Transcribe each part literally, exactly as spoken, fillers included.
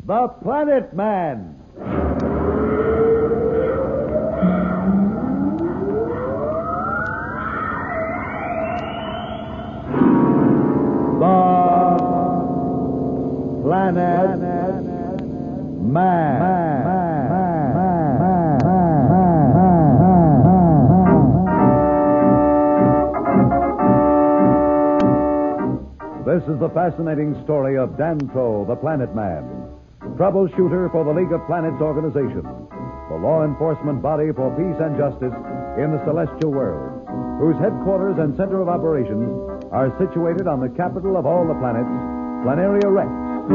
The Planet Man. The Planet Man. This is the fascinating story of Dantro, the Planet Man, troubleshooter for the League of Planets organization, the law enforcement body for peace and justice in the celestial world, whose headquarters and center of operations are situated on the capital of all the planets, Planaria Rex.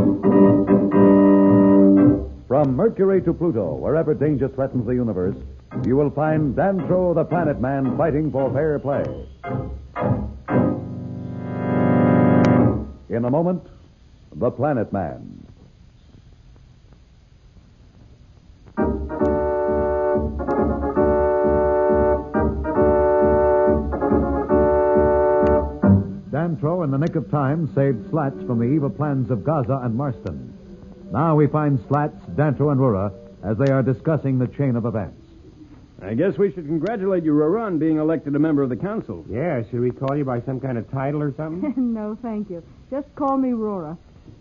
From Mercury to Pluto, wherever danger threatens the universe, you will find Dantro, the Planet Man, fighting for fair play. In a moment, The Planet Man. Dantro, in the nick of time, saved Slats from the evil plans of Gaza and Marston. Now we find Slats, Dantro, and Rura as they are discussing the chain of events. I guess we should congratulate you, Rura, on being elected a member of the council. Yeah, should we call you by some kind of title or something? No, thank you. Just call me Rura.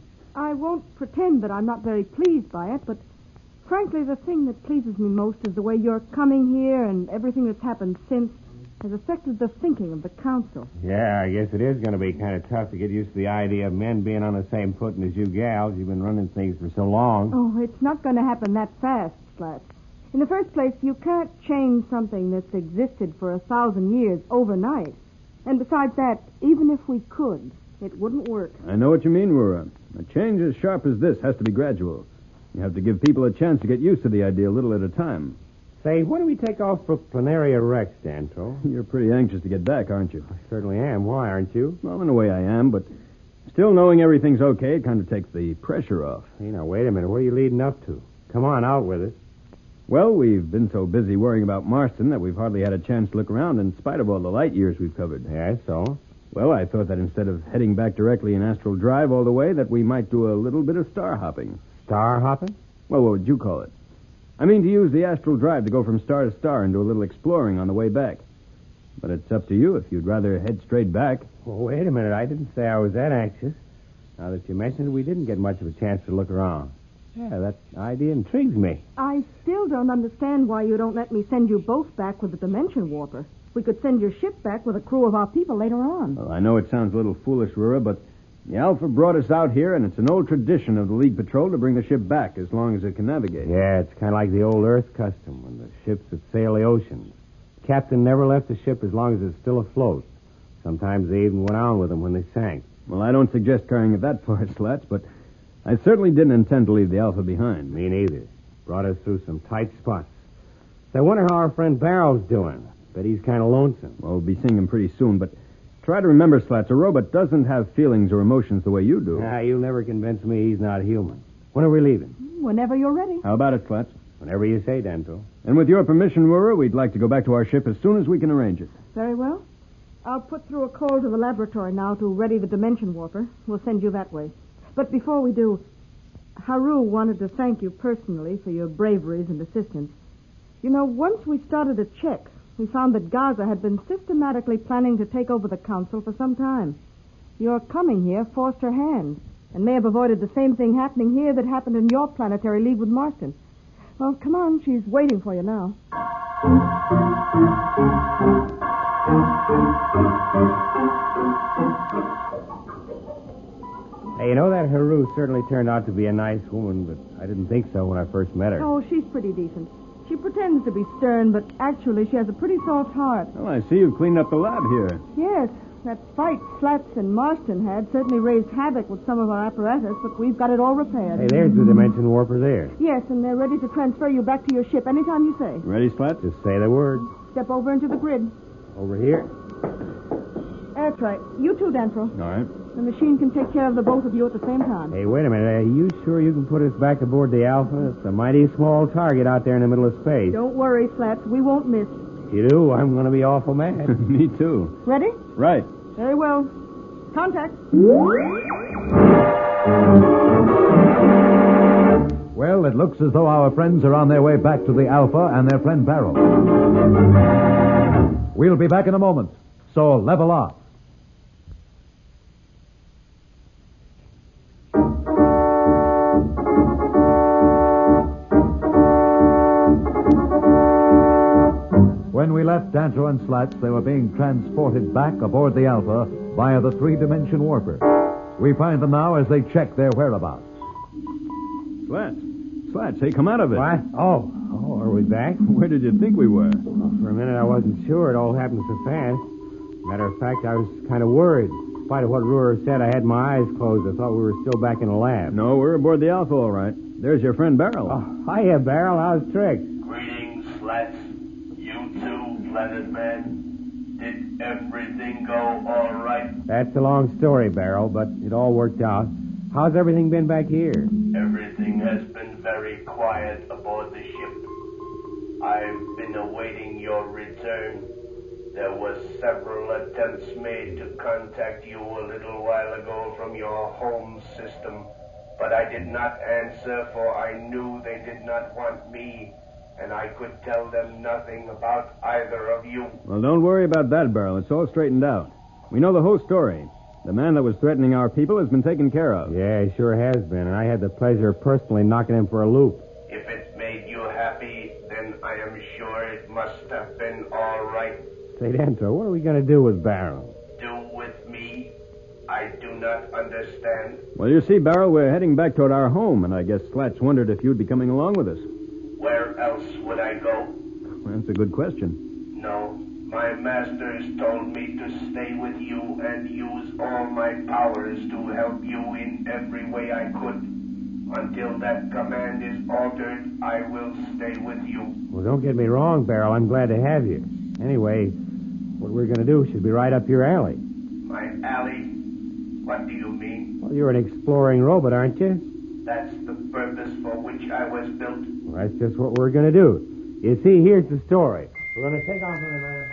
I won't pretend that I'm not very pleased by it, but frankly, the thing that pleases me most is the way your coming here and everything that's happened since has affected the thinking of the council. Yeah, I guess it is going to be kind of tough to get used to the idea of men being on the same footing as you gals. You've been running things for so long. Oh, it's not going to happen that fast, Slats. In the first place, you can't change something that's existed for a thousand years overnight. And besides that, even if we could, it wouldn't work. I know what you mean, Rura. A change as sharp as this has to be gradual. You have to give people a chance to get used to the idea a little at a time. Say, when do we take off for Planaria Rex, Dantro? You're pretty anxious to get back, aren't you? I certainly am. Why, aren't you? Well, in a way I am, but still knowing everything's okay, it kind of takes the pressure off. Hey, now, wait a minute. What are you leading up to? Come on, out with it. Well, we've been so busy worrying about Marston that we've hardly had a chance to look around in spite of all the light years we've covered. Yeah, so? Well, I thought that instead of heading back directly in astral drive all the way, that we might do a little bit of star hopping. Star hopping? Well, what would you call it? I mean, to use the astral drive to go from star to star and do a little exploring on the way back. But it's up to you if you'd rather head straight back. Well, wait a minute. I didn't say I was that anxious. Now that you mentioned it, we didn't get much of a chance to look around. Yeah, that idea intrigues me. I still don't understand why you don't let me send you both back with the Dimension Warper. We could send your ship back with a crew of our people later on. Well, I know it sounds a little foolish, Rura, but the Alpha brought us out here, and it's an old tradition of the League Patrol to bring the ship back as long as it can navigate. Yeah, it's kind of like the old Earth custom when the ships that sail the oceans. The captain never left the ship as long as it's still afloat. Sometimes they even went on with them when they sank. Well, I don't suggest carrying it that far, Slats, but I certainly didn't intend to leave the Alpha behind. Me neither. Brought us through some tight spots. So I wonder how our friend Barrow's doing. Bet he's kind of lonesome. Well, we'll be seeing him pretty soon, but try to remember, Slats, a robot doesn't have feelings or emotions the way you do. Ah, you'll never convince me he's not human. When are we leaving? Whenever you're ready. How about it, Slats? Whenever you say, Dantro. And with your permission, Rura, we'd like to go back to our ship as soon as we can arrange it. Very well. I'll put through a call to the laboratory now to ready the Dimension Warper. We'll send you that way. But before we do, Haru wanted to thank you personally for your braveries and assistance. You know, once we started a check, we found that Gaza had been systematically planning to take over the council for some time. Your coming here forced her hand and may have avoided the same thing happening here that happened in your planetary league with Marston. Well, come on, she's waiting for you now. Hey, you know, that Haru certainly turned out to be a nice woman, but I didn't think so when I first met her. Oh, she's pretty decent. She pretends to be stern, but actually she has a pretty soft heart. Well, I see you've cleaned up the lab here. Yes, that fight Slats and Marston had certainly raised havoc with some of our apparatus, but we've got it all repaired. Hey, there's the Dimension Warper there. Yes, and they're ready to transfer you back to your ship anytime you say. Ready, Slats? Just say the word. Step over into the grid. Over here. That's right. You too, Dantro. All right. The machine can take care of the both of you at the same time. Hey, wait a minute. Are you sure you can put us back aboard the Alpha? It's a mighty small target out there in the middle of space. Don't worry, Slats. We won't miss. If you do, I'm going to be awful mad. Me too. Ready? Right. Very well. Contact. it looks as though our friends are on their way back to the Alpha and their friend Barrel. We'll be back in a moment, so level off. When we left Dantro and Slats, they were being transported back aboard the Alpha via the three-dimension warper. We find them now as they check their whereabouts. Slats. Slats, hey, come out of it. What? Oh, oh, are we back? Where did you think we were? Well, for a minute I wasn't sure. It all happened so fast. Matter of fact, I was kind of worried. In spite of what Ruhr said, I had my eyes closed. I thought we were still back in the lab. No, we're aboard the Alpha, all right. There's your friend Barrel. Oh, hiya, Barrel. How's Tricks? Greetings, Slats. You too, Planet Man. Did everything go all right? That's a long story, Barrel, but it all worked out. How's everything been back here? Everything has been very quiet aboard the ship. I've been awaiting your return. There were several attempts made to contact you a little while ago from your home system, but I did not answer, for I knew they did not want me, and I could tell them nothing about either of you. Well, don't worry about that, Barrel. It's all straightened out. We know the whole story. The man that was threatening our people has been taken care of. Yeah, he sure has been, and I had the pleasure of personally knocking him for a loop. If it made you happy, then I am sure it must have been all right. Say, Dantro, what are we going to do with Barrel? Do with me? I do not understand. Well, you see, Barrel, we're heading back toward our home, and I guess Slats wondered if you'd be coming along with us. Where else would I go? Well, that's a good question. No. My masters told me to stay with you and use all my powers to help you in every way I could. Until that command is altered, I will stay with you. Well, don't get me wrong, Barrel. I'm glad to have you. Anyway, what we're going to do should be right up your alley. My alley? What do you mean? Well, you're an exploring robot, aren't you? That's the purpose for which I was built. Well, that's just what we're going to do. You see, here's the story. We're going to take off in a minute.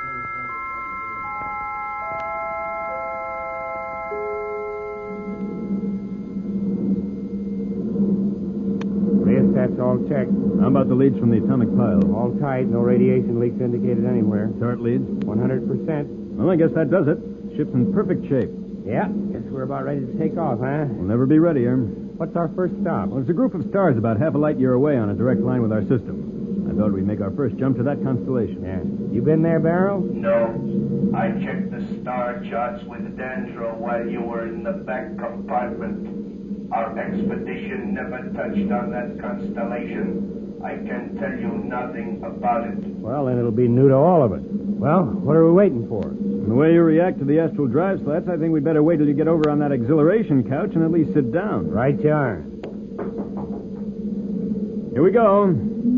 That's all checked. How about the leads from the atomic pile? All tight. No radiation leaks indicated anywhere. Start leads? one hundred percent. Well, I guess that does it. Ship's in perfect shape. Yeah. Guess we're about ready to take off, huh? We'll never be ready, Erm. What's our first stop? Well, it's a group of stars about half a light year away on a direct line with our system. I thought we'd make our first jump to that constellation. Yeah. You been there, Barrel? No. I checked the star charts with Dantro while you were in the back compartment. Our expedition never touched on that constellation. I can tell you nothing about it. Well, then it'll be new to all of us. Well, what are we waiting for? From the way you react to the astral drive, Slats, I think we'd better wait till you get over on that exhilaration couch and at least sit down. Right you are. Here we go.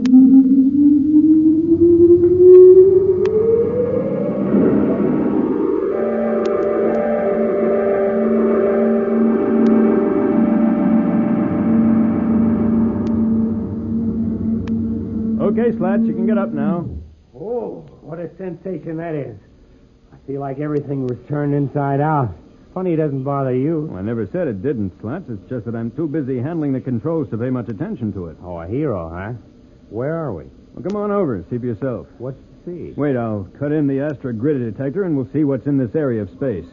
Okay, Slats, you can get up now. Oh, what a sensation that is. I feel like everything was turned inside out. Funny it doesn't bother you. Well, I never said it didn't, Slats. It's just that I'm too busy handling the controls to pay much attention to it. Oh, a hero, huh? Where are we? Well, come on over and see for yourself. What's to see? Wait, I'll cut in the Astra grid detector and we'll see what's in this area of space.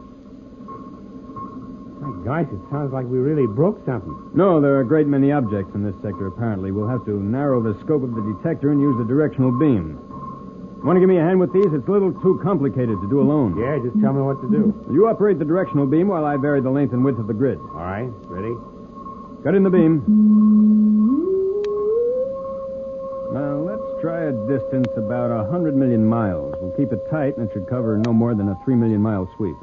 My gosh, it sounds like we really broke something. No, there are a great many objects in this sector, apparently. We'll have to narrow the scope of the detector and use the directional beam. Want to give me a hand with these? It's a little too complicated to do alone. Yeah, just tell me what to do. You operate the directional beam while I vary the length and width of the grid. All right, ready? Cut in the beam. Now, let's try a distance about a hundred million miles. We'll keep it tight, and it should cover no more than a three million mile sweep.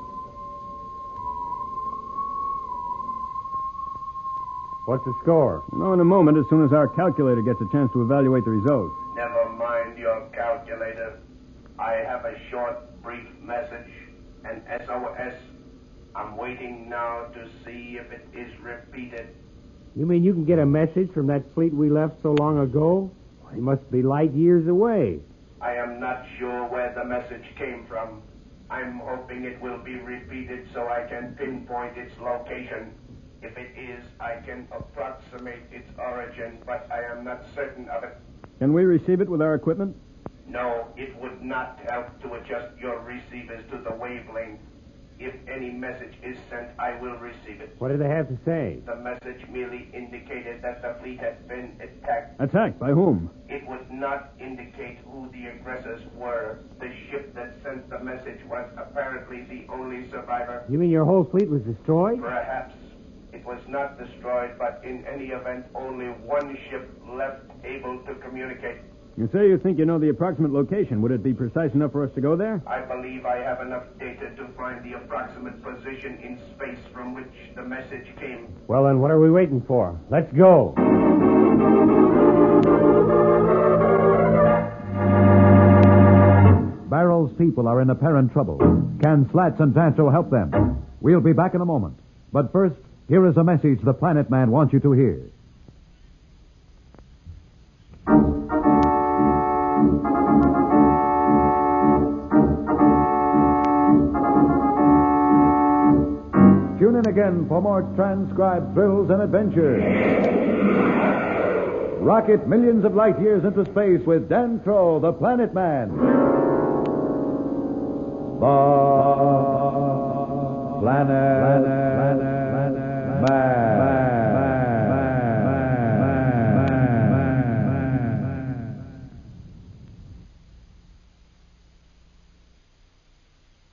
What's the score? No, in a moment, as soon as our calculator gets a chance to evaluate the results. Never mind your calculator. I have a short, brief message, an S O S. I'm waiting now to see if it is repeated. You mean you can get a message from that fleet we left so long ago? It must be light years away. I am not sure where the message came from. I'm hoping it will be repeated so I can pinpoint its location. If it is, I can approximate its origin, but I am not certain of it. Can we receive it with our equipment? No, it would not help to adjust your receivers to the wavelength. If any message is sent, I will receive it. What did they have to say? The message merely indicated that the fleet had been attacked. Attacked? By whom? It would not indicate who the aggressors were. The ship that sent the message was apparently the only survivor. You mean your whole fleet was destroyed? Perhaps. It was not destroyed, but in any event, only one ship left able to communicate. You say you think you know the approximate location. Would it be precise enough for us to go there? I believe I have enough data to find the approximate position in space from which the message came. Well, then, what are we waiting for? Let's go. Barrel's people are in apparent trouble. Can Slats and Tanto help them? We'll be back in a moment. But first, here is a message the Planet Man wants you to hear. Tune in again for more transcribed thrills and adventures. Rocket millions of light years into space with Dan Trow, the Planet Man. The Planet, Planet, Planet Man.